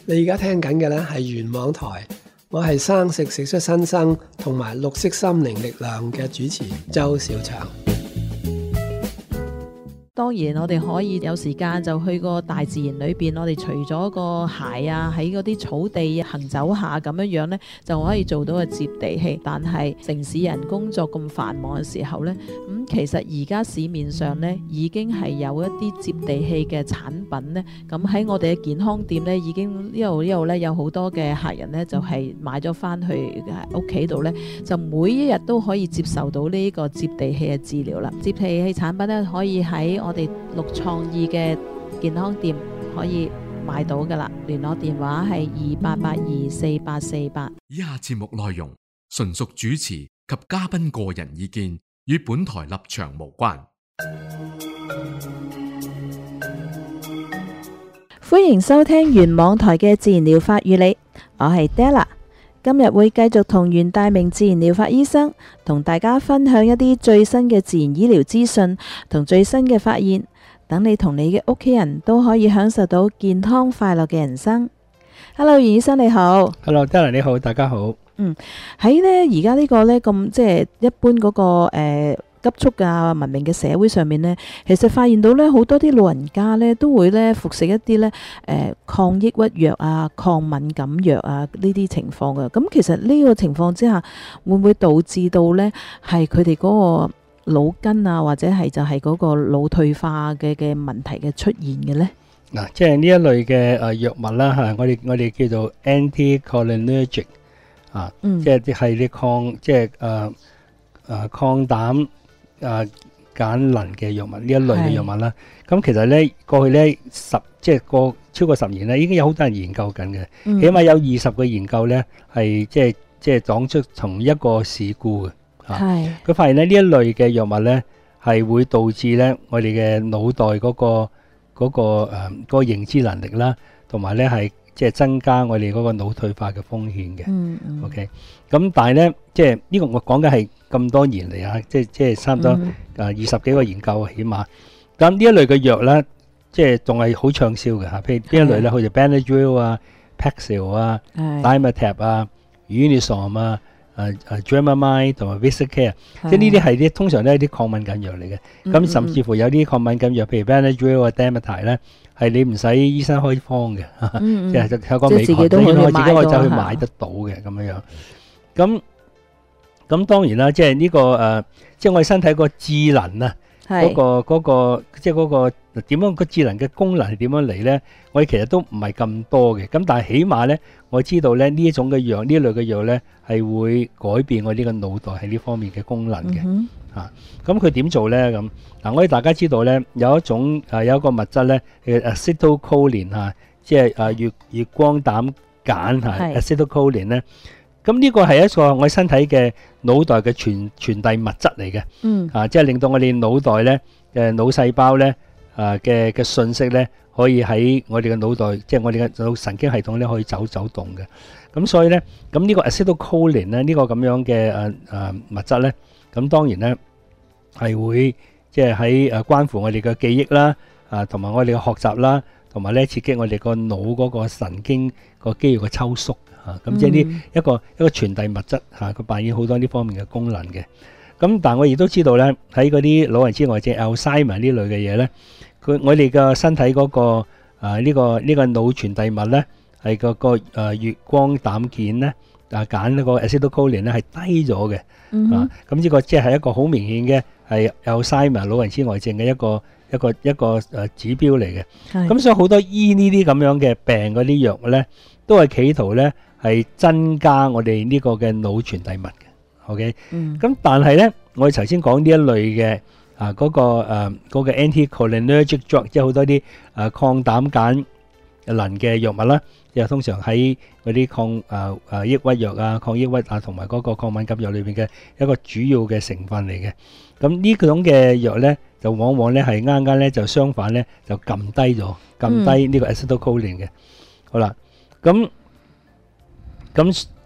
你而家聽緊嘅呢係元網台，我係生食食出新生同埋綠色心靈力量嘅主持周兆祥。 當然我哋可以有時間就去個大自然裏邊，我哋除咗個鞋啊喺嗰啲草地行走下咁樣呢，就可以做到個接地氣。但係城市人工作咁繁忙嘅時候呢，其實而家市面上呢已經係有一啲接地氣嘅產品呢。咁喺我哋嘅健康店呢，已經呢度呢有好多嘅客人呢，就係買咗翻去屋企度呢，就每一日都可以接受到呢個接地氣嘅治療啦。接地氣產品呢，可以喺我哋綠創意嘅健康店可以買到噶啦，聯絡電話係28824848。 以下節目內容純屬主持及嘉賓個人意見，與本台立場無關。 歡迎收聽元網台嘅自然療法與你，我係 Della。今日會繼續同袁大明自然療法醫生同大家分享一啲最新嘅自然醫療資訊同最新嘅發現，等你同你嘅屋企人都可以享受到健康快樂嘅人生。Hello， 袁醫生你好。 Hello，Della 你好，大家好。 喺呢而家呢個呢咁即係一般嗰個急速啊文明嘅社會上面呢，其實發現到呢好多啲老人家呢都會呢服食一啲呢抗抑鬱藥啊、抗敏感藥啊呢啲情況嘅。咁其實呢個情況之下，會唔會導致到呢係佢哋嗰個腦筋啊，或者係就係嗰個腦退化嘅問題嘅出現嘅呢？ 嗱，即係呢一類嘅藥物啦嚇，我哋叫做 anticholinergic 啊，即係啲抗膽鹼能嘅藥物，呢一類嘅藥物啦。咁其實咧過去咧超過10年咧，已經有好多人研究緊嘅，起碼有20個研究咧係即係講出同一個事故嘅。佢發現咧呢一類嘅藥物咧係會導致咧我哋嘅腦袋嗰個認知能力啦，同埋咧係即係增加我哋嗰個腦退化嘅風險嘅。OK， 咁但係咧即係呢個我講嘅係咁多年嚟啊，即係差唔多20幾個研究起碼。咁呢一類嘅藥咧，即係仲係好暢銷嘅嚇。譬如邊一類咧，好似 Benadryl 啊、Paxil 啊、Dimetap 啊、Unisom 啊、Dramamine 同埋 Visicare， 即係呢啲係啲通常都係啲抗敏感藥嚟嘅。咁甚至乎有啲抗敏感藥，譬如 Benadryl 啊、Dimetap 咧，係你唔使醫生開方嘅，即係有個美國自己可以走去買得到嘅咁樣樣。咁當然啦，即係呢個即係我哋身體個智能啊，嗰個即係嗰個點樣個智能嘅功能係點樣嚟咧？我哋其實都唔係咁多嘅。咁但係起碼咧，我知道咧呢一種嘅藥，呢一類嘅藥咧係會改變我呢個腦袋喺呢方面嘅功能嘅。咁佢點做咧？咁嗱，我哋大家知道咧有一種有一個物質咧叫 acetylcholine 嚇，即係月光膽鹼嚇 acetylcholine 咧。咁呢個係一個我哋身體嘅腦袋嘅傳遞物質嚟嘅，即係令到我哋腦袋咧嘅腦細胞咧嘅信息咧可以喺我哋嘅腦袋，即係我哋嘅腦神經系統咧可以走動嘅。咁所以咧，咁呢個 acetylcholine 咧呢個咁樣嘅物質咧，咁當然咧係會即係喺關乎我哋嘅記憶啦，同埋我哋嘅學習啦，同埋咧刺激我哋個腦嗰個神經個肌肉嘅抽縮。咁即係呢一個傳遞物質嚇，佢扮演好多呢方面嘅功能嘅。咁但係我亦都知道咧，喺嗰啲老人痴呆症 Alzheimer 呢類嘅嘢咧，我哋嘅身體嗰個呢個腦傳遞物咧，係個月光膽鹼咧鹼呢個 acetylcholine 咧係低咗嘅。咁呢個即係一個好明顯嘅係 Alzheimer 老人痴呆症嘅一個指標嚟嘅。咁所以好多醫呢啲咁樣嘅病嗰啲藥咧，都係企圖咧係增加我哋呢個嘅腦傳遞物嘅。OK，咁但係咧，我哋頭先講呢一類嘅嗰個 anticholinergic drug， 即係好多啲抗膽鹼能嘅藥物啦，即係通常喺嗰啲抗抑鬱藥啊、抗抑鬱啊同埋嗰個抗敏感藥裏邊嘅一個主要嘅成分嚟嘅。咁呢種嘅藥咧，就往往咧係啱咧就相反咧就撳低呢個 acetylcholine 嘅。好啦，咁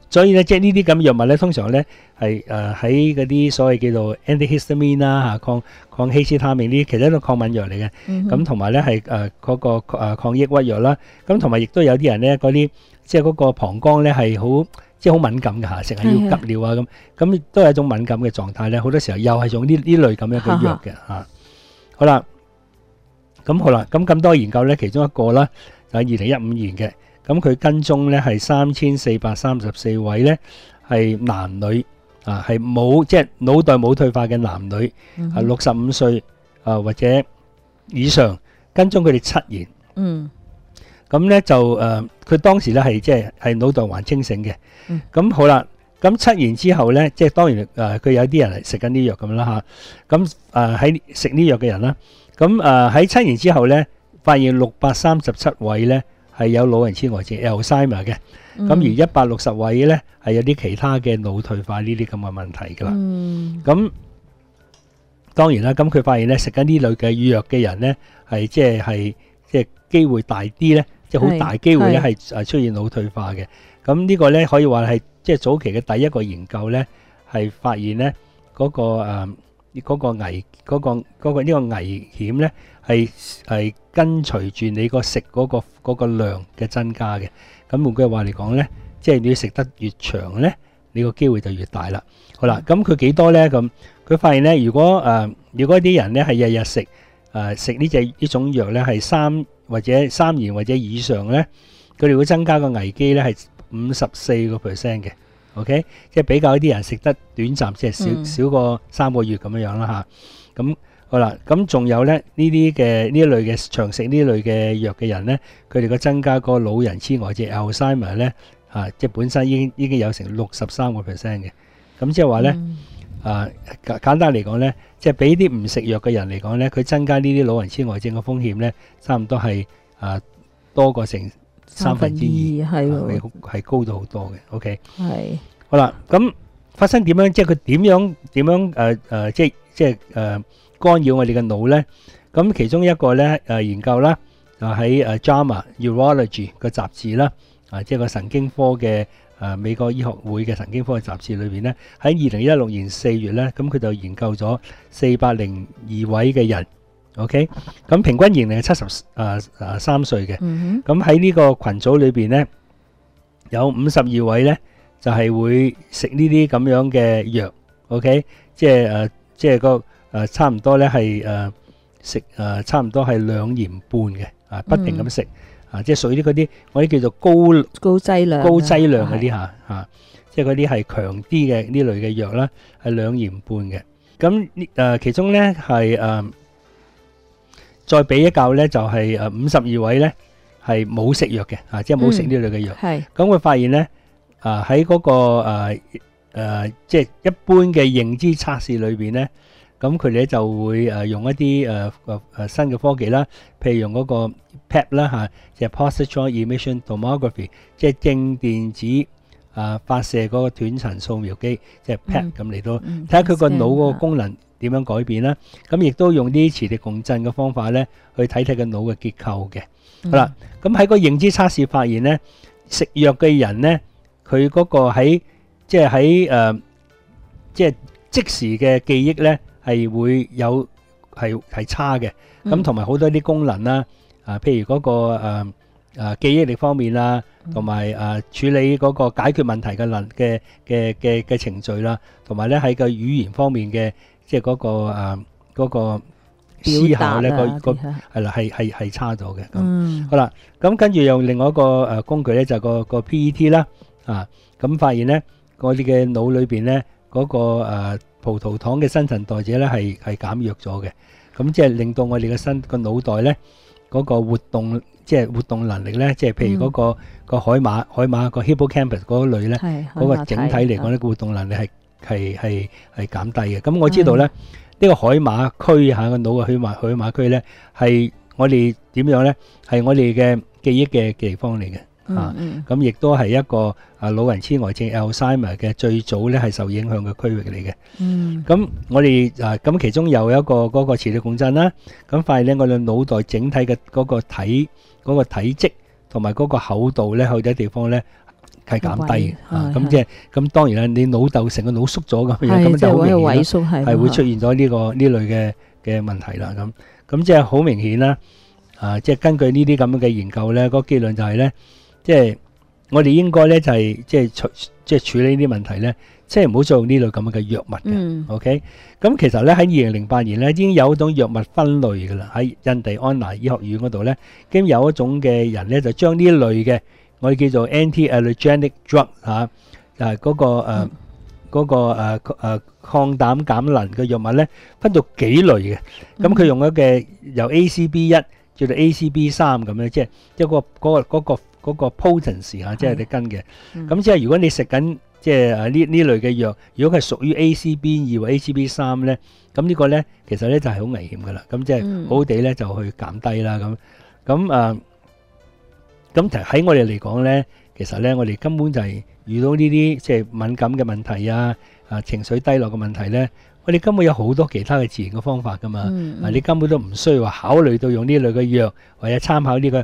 所以咧，即係呢啲咁藥物咧，通常咧係喺嗰啲所謂叫做 antihistamine 啦嚇，抗希斯他命呢啲，其實都係抗敏藥嚟嘅。咁同埋咧係嗰個抗抑鬱藥啦。咁同埋亦都有啲人咧嗰啲即係嗰個膀胱咧係好即係好敏感嘅嚇，成日要急尿啊咁亦都係一種敏感嘅狀態咧。好多時候又係用呢類咁樣嘅藥嘅嚇。好啦，咁多研究咧，其中一個啦就係2015年嘅。咁佢跟蹤咧係3434位咧係男女係冇即係腦袋冇退化嘅男女65歲或者以上，跟蹤佢哋7年。咁咧就佢當時咧係即係腦袋還清醒嘅。咁好啦，咁7年之後咧，即係當然佢有啲人係食緊呢藥咁啦嚇。咁喺食呢藥嘅人啦，咁喺7年之後咧，發現637位咧係有老人痴呆症 Alzheimer 嘅，咁而160位咧係有啲其他嘅腦退化呢啲咁嘅問題噶啦。咁當然啦，咁佢發現咧食緊呢類嘅藥嘅人咧係即係機會大啲咧，即係好大機會咧係出現腦退化嘅。咁呢個咧可以話係即係早期嘅第一個研究咧，係發現咧嗰個危險咧係跟隨住你個食嗰個量嘅增加嘅。咁換句話嚟講咧，即係你要食得越長咧，你個機會就越大啦。好啦，咁佢幾多咧？咁佢發現咧，如果啲人咧係日日食呢種藥咧，係3年或者以上咧，佢哋會增加個危機咧係54%嘅。OK， 即係比較一啲人食得短暫，即係少過3個月咁樣啦嚇。咁好啦，咁仲有咧呢一類嘅長食呢類嘅藥嘅人咧，佢哋個增加個老人痴呆症 Alzheimer 咧即係本身已經有成63%嘅。咁即係話咧簡單嚟講咧，即係俾啲唔食藥嘅人嚟講咧，佢增加呢啲老人痴呆症嘅風險咧，差唔多係多過成2/3，係高到好多嘅。OK， 係好啦，咁發生點樣？即係佢點樣即係干擾我哋嘅腦咧？咁其中一個咧研究啦，就喺JAMA Neurology 個雜誌啦，即係個神經科嘅美國醫學會嘅神經科嘅雜誌裏邊咧，喺2016年4月咧，咁佢就研究咗402位嘅人。OK， 咁平均年齡係73歲嘅。咁喺呢個群組裏邊咧，有52位咧就係會食呢啲咁樣嘅藥。OK， 即係個差唔多咧係食差唔多係2年半嘅不停咁食即係屬於嗰啲我啲叫做高劑量嗰啲嚇，即係嗰啲係強啲嘅呢類嘅藥啦，係2年半嘅。咁其中咧係再比一較咧，就係52位咧係冇食藥嘅即係冇食呢類嘅藥。咁佢發現咧喺嗰個即係一般嘅認知測試裏邊咧，咁佢哋咧就會用一啲新嘅科技啦，譬如用嗰個 PET 啦即係 Positron Emission Tomography， 即係正電子發射嗰個斷層掃描機，即係 PET 咁嚟到睇下佢個腦嗰個功能點樣改變啦。咁亦都用啲磁力共振嘅方法咧，去睇睇個腦嘅結構嘅。好啦，咁喺個認知測試發現咧，食藥嘅人咧，佢嗰個喺即係即時嘅記憶咧係會有係差嘅。咁同埋好多啲功能啦，譬如嗰個記憶力方面啦，同埋處理嗰個解決問題嘅程序啦，同埋咧喺個語言方面嘅即係嗰個思考咧係啦係差咗嘅。好啦，咁跟住用另外一個工具咧就個 PET 啦，咁發現咧我哋嘅腦裏邊咧嗰個葡萄糖嘅新陳代謝咧係減弱咗嘅。咁即係令到我哋嘅個腦袋咧嗰個活動能力咧，即係譬如嗰個海馬個 hippocampus 嗰類咧，嗰個整體嚟講咧，活動能力係減低嘅。咁我知道咧，呢個海馬區個腦嘅海馬區咧，係我哋點樣咧？係我哋嘅記憶嘅地方嚟嘅。咁亦都係一個老人痴呆症 Alzheimer 嘅最早咧係受影響嘅區域嚟嘅。咁我哋咁其中有一個嗰個磁力共振啦，咁發現咧我哋腦袋整體嘅嗰個體積同埋嗰個厚度咧，去啲地方咧係減低係咁即係咁當然啦，你腦豆成個腦縮咗咁樣，咁係即係會就好明顯萎縮係會出現咗呢類嘅問題啦。咁即係好明顯啦。即係根據呢啲咁樣嘅研究咧，個結論就係咧，即係我哋應該咧就係即係處理呢啲問題咧，即係唔好再用呢類咁樣嘅藥物嘅。OK，咁其實咧喺2008年咧已經有一種藥物分類㗎啦，喺印第安納醫學院嗰度咧，已經有一種嘅人咧就將呢類嘅我哋叫做 anti-allergenic drug 嗰個抗膽減能嘅藥物咧，分到幾類嘅。咁佢用咗嘅由 ACB1叫做 ACB3咁樣，即係一個嗰個 potency 即係你跟嘅。咁即係如果你食緊即係呢類嘅藥，如果佢係屬於 ACB2 或 ACB3咧，咁呢個咧其實咧就係好危險噶啦。咁即係好好地咧就去減低啦。咁喺我哋嚟講咧，其實咧我哋根本就係遇到呢啲即係敏感嘅問題情緒低落嘅問題咧，我哋根本有好多其他嘅自然嘅方法噶嘛。你根本都唔需要話考慮到用呢類嘅藥，或者參考呢個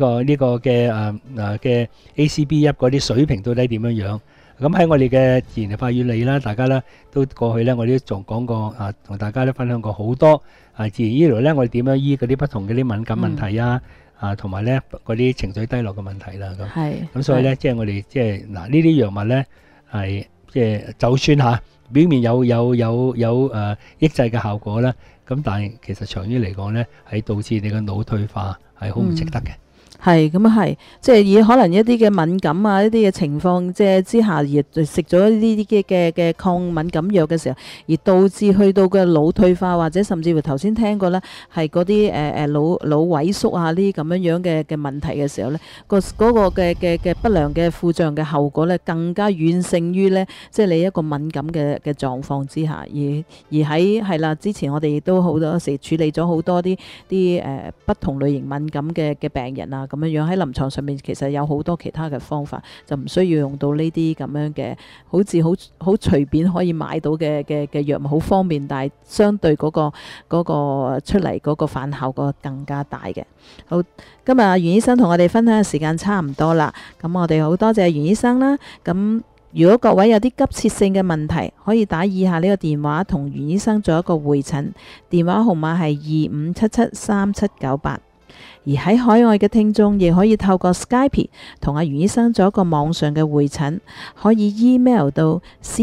嘅 ACB1 嗰啲水平到底點樣樣。咁喺我哋嘅自然法與理啦，大家咧都過去咧，我哋都仲講過同大家都分享過好多自然醫療咧，我哋點樣醫嗰啲不同嘅啲敏感問題同埋咧嗰啲情緒低落嘅問題啦。咁所以咧，即係我哋即係呢啲藥物咧係即係就算表面有抑制嘅效果啦，咁但係其實長遠嚟講咧，係導致你嘅腦退化係好唔值得嘅。 係咁啊，係即係以可能一啲嘅敏感一啲嘅情況即係之下，而食咗呢啲嘅抗敏感藥嘅時候，而導致去到嘅腦退化，或者甚至乎頭先聽過咧，係嗰啲腦萎縮呢啲咁樣嘅問題嘅時候咧，嗰個嘅不良嘅副作用嘅後果咧，更加遠勝於咧，即係你一個敏感嘅狀況之下，而喺係啦，之前我哋亦都好多時處理咗好多啲不同類型敏感嘅病人咁樣喺臨床上面，其實有好多其他嘅方法，就唔需要用到呢啲咁樣嘅，好似好隨便可以買到嘅藥物，好方便，但係相對嗰個出嚟嗰個反效果更加大嘅。好，今日袁醫生同我哋分享嘅時間差唔多啦，咁我哋好多謝袁醫生啦。咁如果各位有啲急切性嘅問題，可以打以下呢個電話同袁醫生做一個會診，電話號碼係25773798。而喺海外嘅聽眾亦可以透過 Skype 同阿袁醫生做一個網上嘅會診，可以 email 到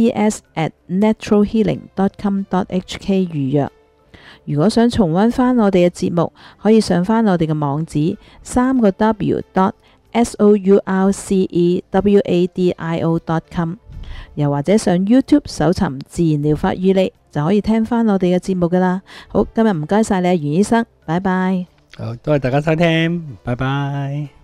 cs@naturalhealing.com.hk 預約。如果想重溫翻我哋嘅節目，可以上翻我哋嘅網址3w.sourcewadio.com， 又或者上 YouTube 搜尋自然療法與你，就可以聽翻我哋嘅節目噶啦。好，今日唔該晒你袁醫生，拜拜。 好，多謝大家收聽，拜拜。